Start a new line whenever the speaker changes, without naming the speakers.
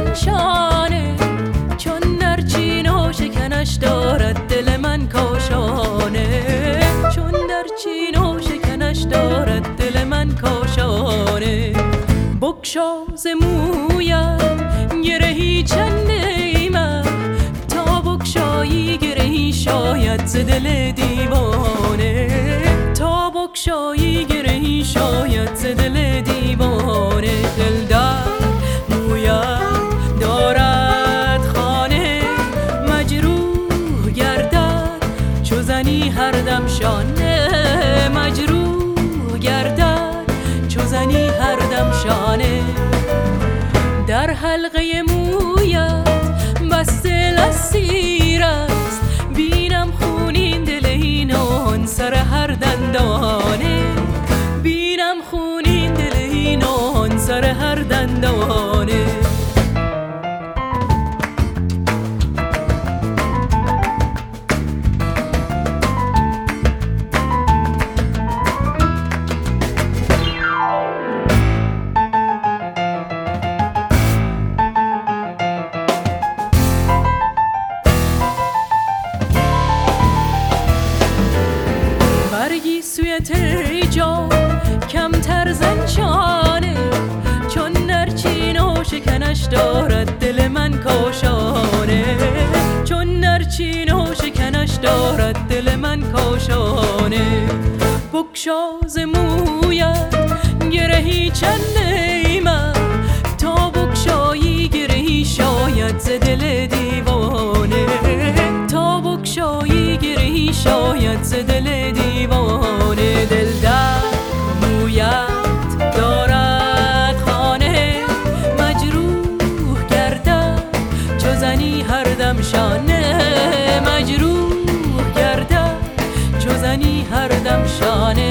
زن شانه، چون نرچین و شکنش دارد دل من کاشانه، چون نرچین و شکنش دارد دل من کاشانه. بگشا ز مویم گرهی چند ایمن، تا بگشایی گرهی شاید ز دل دیوانه، تا بگشایی گرهی شاید ز دل دیوانه. دل در مویم دارد خانه، مجروح گردد چو زنی هر دم شانه، مجروح گردد چو زنی هر دم شانه. در حلقه مویت بس دل اسیر است، بینم خونین دل اینان سر هر دندانه، بینم خونین دل اینان سر هر دندانه. برگی سوی ترجا کمتر زنشانه، چون نرچین و شکنش دارد دل من کاشانه، چون نرچین و شکنش دارد دل من کاشانه. بگشا ز مویت گرهی چند ایمن، تا بگشایی گرهی شاید ز دل دیوانه، تا بگشایی گرهی شاید ز دل دیوانه. دل در مویت دارد خانه، مجروح گردد چو زنی هر دم شانه، مجروح گردد چو زنی هر دم شانه.